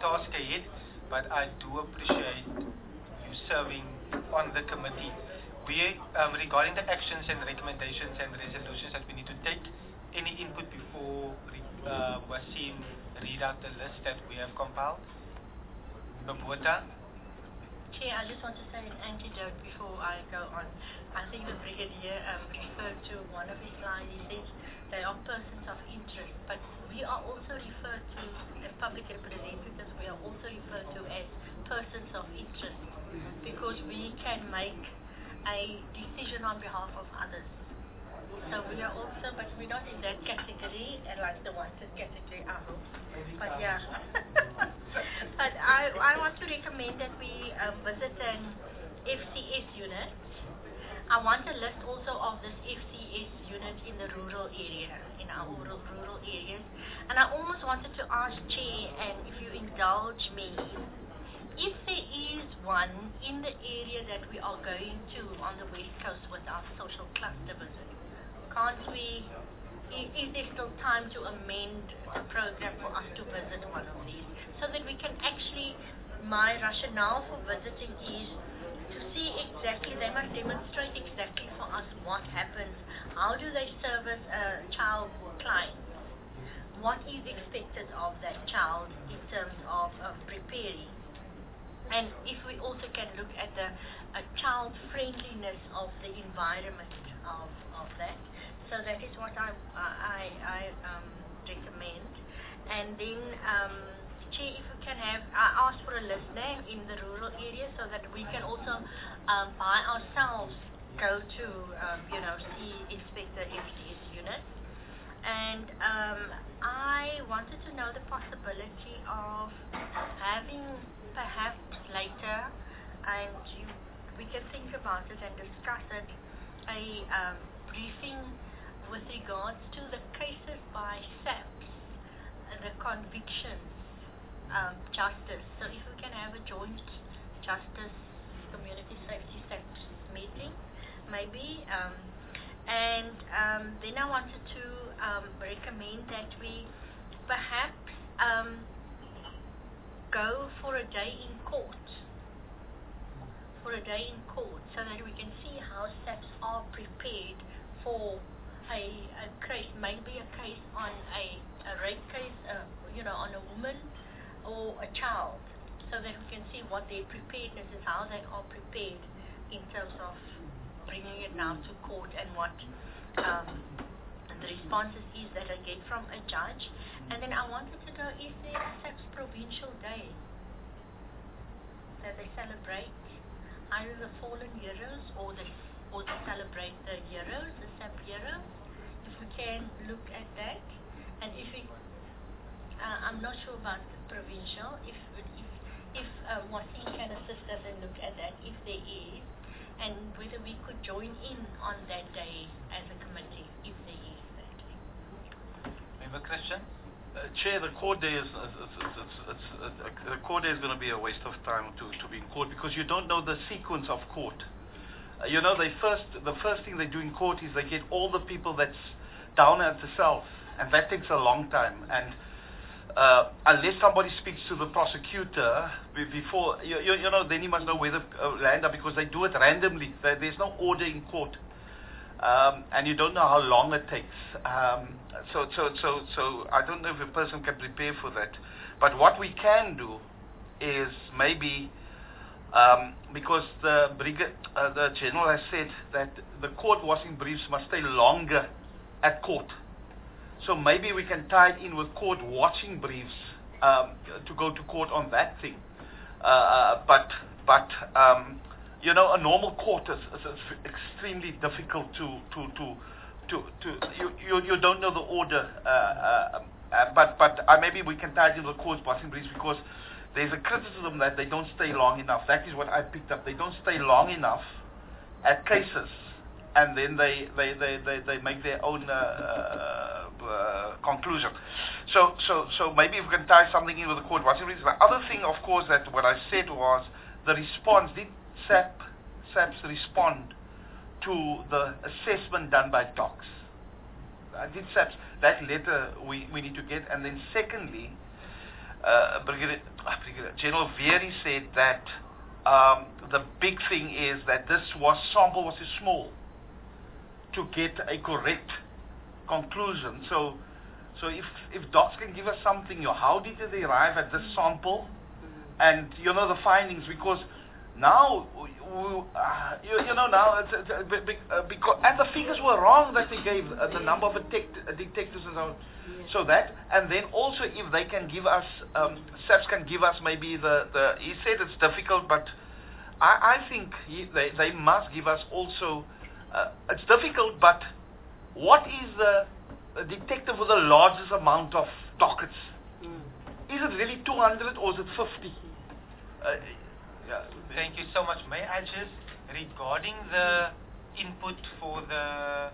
task ahead, but I do appreciate you serving on the committee. We, regarding the actions and recommendations and resolutions that we need to take, any input before Wasim read out the list that we have compiled? Babota? Chair, I just want to say an antidote before I go on. I think the Brigadier referred to one of his slides. He says they are persons of interest, but we are also referred to as public representatives. We are also referred to as persons of interest because we can make a decision on behalf of others. So we are also, but we're not in that category, like the wanted category, I hope. But yeah. But I want to recommend that we visit an FCS unit. I want a list also of this FCS unit in the rural area, in our rural areas. And I almost wanted to ask Chair, and if you indulge me, if there is one in the area that we are going to on the West Coast with our social cluster visit, can't we, is there still time to amend the program for us to visit one of these? So that we can actually, my rationale for visiting is to see exactly, they must demonstrate exactly for us what happens, how do they service a child client, what is expected of that child in terms of preparing. And if we also can look at the child friendliness of the environment of that, so that is what I recommend. And then, Chair, if we can have, I ask for a list there in the rural area so that we can also by ourselves go to see inspect the FCS unit. And I wanted to know the possibility of having perhaps later, and we can think about it and discuss it, a briefing with regards to the cases by SAPS, the convictions, justice. So if we can have a joint justice community safety SAPS meeting, maybe. And then I wanted to recommend that we perhaps go for a day in court, so that we can see how SAPS are prepared for a case, maybe a case on a rape case, on a woman or a child, so that we can see what their preparedness is, how they are prepared in terms of bringing it now to court, and what the responses is that I get from a judge. And then I wanted to know, is there a SAPS Provincial Day that they celebrate either the fallen heroes or they celebrate the heroes, the SAP heroes? If we can look at that, and if we, I'm not sure about the provincial, if Wasim can assist us and look at that, if there is, and whether we could join in on that day as a committee, if there is that. Member Christian? Chair, the court day is going to be a waste of time to be in court, because you don't know the sequence of court. The first thing they do in court is they get all the people that's down at the cells, and that takes a long time. And unless somebody speaks to the prosecutor before, then he must know where the land are, because they do it randomly. There's no order in court, and you don't know how long it takes. So I don't know if a person can prepare for that. But what we can do is maybe, because the general has said that the court watching briefs must stay longer at court. So maybe we can tie it in with court watching briefs to go to court on that thing. But a normal court is extremely difficult to you don't know the order. But maybe we can tie it in with court watching briefs, because there's a criticism that they don't stay long enough. That is what I picked up. They don't stay long enough at cases, and then they make their own conclusion. So maybe we can tie something in with the court watching briefs. The other thing, of course, that what I said was the response. Did SAPS respond to the assessment done by TOCS? Did SAPS, that letter we need to get. And then secondly, Brigadier General Vieri said that the big thing is that this sample was too small to get a correct conclusion. So if docs can give us something, how did they arrive at this sample, and the findings, because now now because and the figures were wrong that they gave, the number of detectives and so on. So that, and then also if they can give us, SAPS can give us maybe he said it's difficult, but I think they must give us also, it's difficult, but what is the detective with the largest amount of dockets? Is it really 200 or is it 50? Yeah. Thank you so much. May I just, regarding the input for the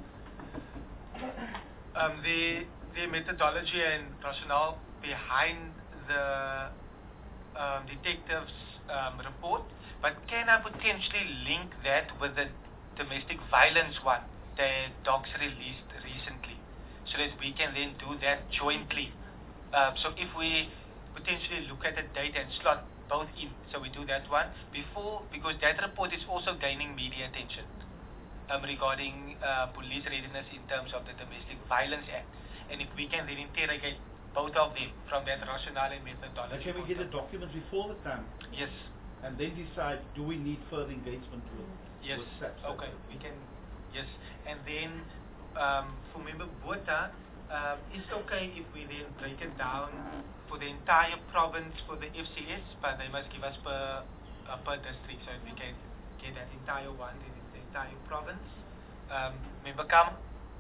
methodology and rationale behind the detective's report, but can I potentially link that with the domestic violence one that docs released recently, so that we can then do that jointly? So if we potentially look at the data and slot both in, so we do that one before, because that report is also gaining media attention regarding police readiness in terms of the Domestic Violence Act. And if we can then interrogate both of them from that rationale and methodology. Can we get the documents before the time? Yes. And then decide, do we need further engagement with SAPS? Okay, we can, yes. And then for Member Botha, it's okay if we then break it down for the entire province for the FCS, but they must give us per district, so we can get that entire one, the entire province. Member Kam?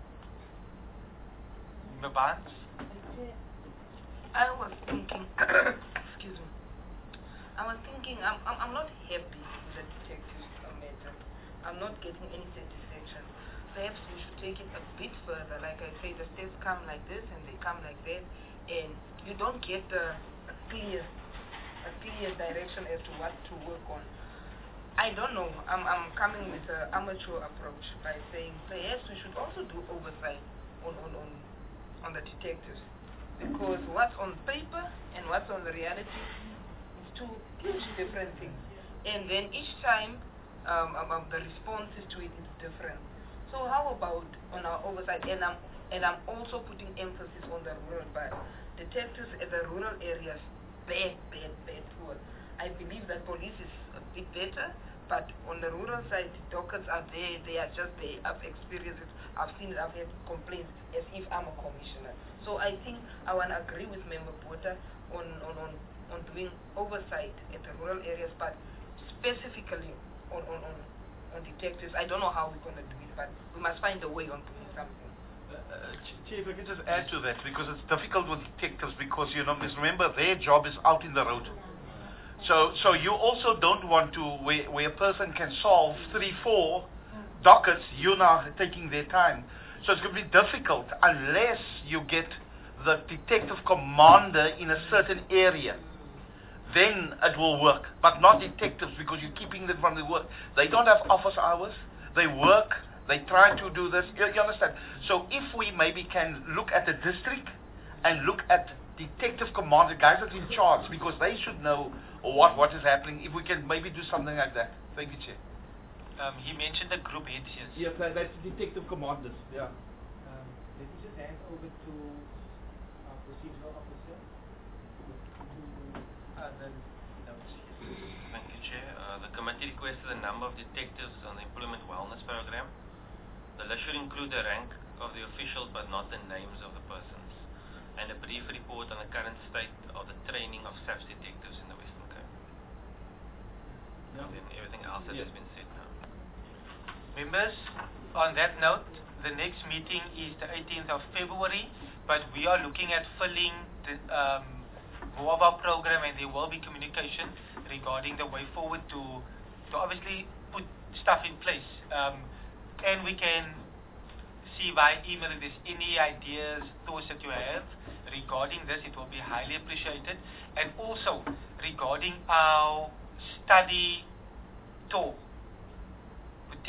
Member Barnes? I was thinking, excuse me, I'm not happy with the detectives matter. I'm not getting any satisfaction. Perhaps we should take it a bit further. Like I say, the steps come like this and they come like that, and you don't get a clear direction as to what to work on. I don't know. I'm coming with an amateur approach by saying perhaps we should also do oversight on the detectives, because what's on paper and what's on the reality is two huge different things. And then each time the responses to it is different. So how about on our oversight? And I'm also putting emphasis on the rural part. Detectives at the rural areas, bad, poor. I believe that police is a bit better, but on the rural side, dockets are there. They are just there. I've experienced it. I've seen it. I've had complaints as if I'm a commissioner. So I think I want to agree with Member Botha on doing oversight at the rural areas, but specifically on detectives. I don't know how we're going to do it, but we must find a way on doing something. Chief, I can just add to that, because it's difficult with detectives, because remember, their job is out in the road. So you also don't want to, where a person can solve 3-4 dockets, you're now taking their time. So it's going to be difficult unless you get the detective commander in a certain area. Then it will work, but not detectives, because you're keeping them from the work. They don't have office hours. They work. They try to do this. You understand? So if we maybe can look at the district and look at detective commander, guys that's in charge, because they should know what is happening. If we can maybe do something like that. Thank you, Chair. He mentioned the group heads, yes. Yes, that's detective commanders, yeah. Let me just hand over to our procedural officer. Thank you, Chair. The committee requested a number of detectives on the Employment Wellness Program. The list should include the rank of the officials but not the names of the persons, and a brief report on the current state of the training of SAPS detectives in the Western Cape. Yeah. And then everything else that has been said now. Members, on that note, the next meeting is the 18th of February, but we are looking at filling the more of our program, and there will be communication regarding the way forward to obviously put stuff in place. And we can see by email if there's any ideas, thoughts that you have regarding this. It will be highly appreciated. And also regarding our study tour,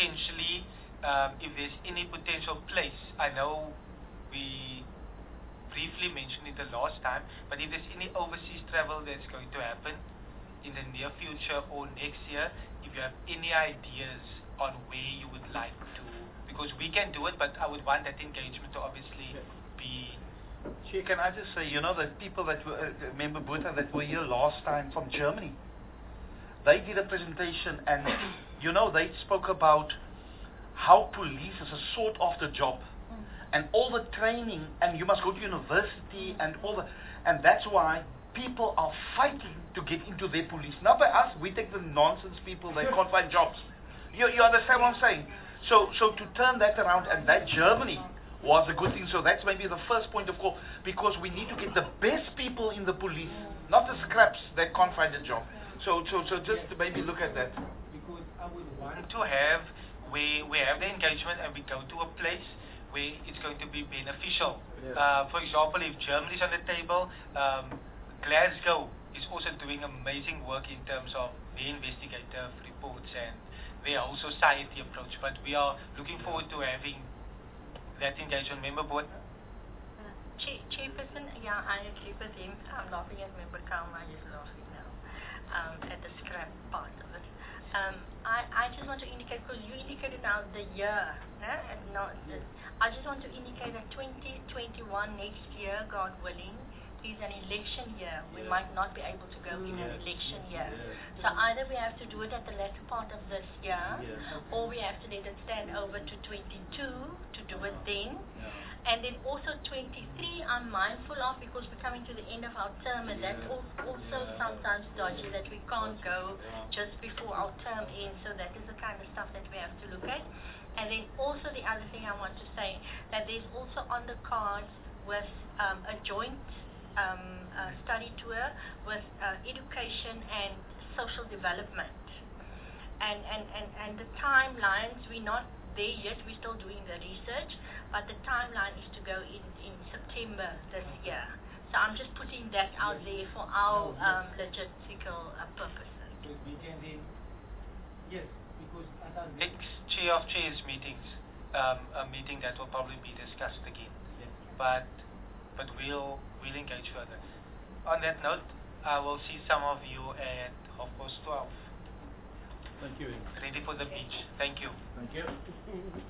potentially, if there's any potential place. I know we briefly mentioned it the last time, but if there's any overseas travel that's going to happen in the near future or next year, if you have any ideas on where you would like to, because we can do it, but I would want that engagement to obviously be. Chair, can I just say, the people that were, remember Buta, that were here last time from Germany, they did a presentation and, they spoke about how police is a sought after job and all the training, and you must go to university and and that's why people are fighting to get into their police. Not by us, we take the nonsense people that can't find jobs. You understand what I'm saying? So to turn that around, and that Germany was a good thing. So that's maybe the first point of call, because we need to get the best people in the police, not the scraps that can't find a job. So just to maybe look at that. Because I would want To have, we have the engagement and we go to a place where it's going to be beneficial. For example, if Germany is on the table, Glasgow is also doing amazing work in terms of their investigative reports and their whole society approach. But we are looking forward to having that engagement. Member Board? Chairperson, yeah, I agree with him. I'm laughing at Member Kalma, he's laughing now at the scrap part of it. I just want to indicate, because you indicated now the year, and not I just want to indicate that 2021 next year, God willing, is an election year. We might not be able to go in an election year. So either we have to do it at the latter part of this year, or we have to let it stand over to 22 to do it then. And then also 23, I'm mindful of, because we're coming to the end of our term, and that's also sometimes dodgy that we can't go just before our term ends. So that is the kind of stuff that we have to look at. And then also the other thing I want to say, that there's also on the cards with a joint study tour with education and social development. And the timelines, we're not there yet, we're still doing the research, but the timeline is to go in September this year. So I'm just putting that out there for our logistical purposes. because we can then, yes, because as I Next Chair of Chairs meetings, a meeting that will probably be discussed again. yes. But we'll engage further. On that note, I will see some of you at 12:30. Thank you. Ready for the beach. Thank you. Thank you.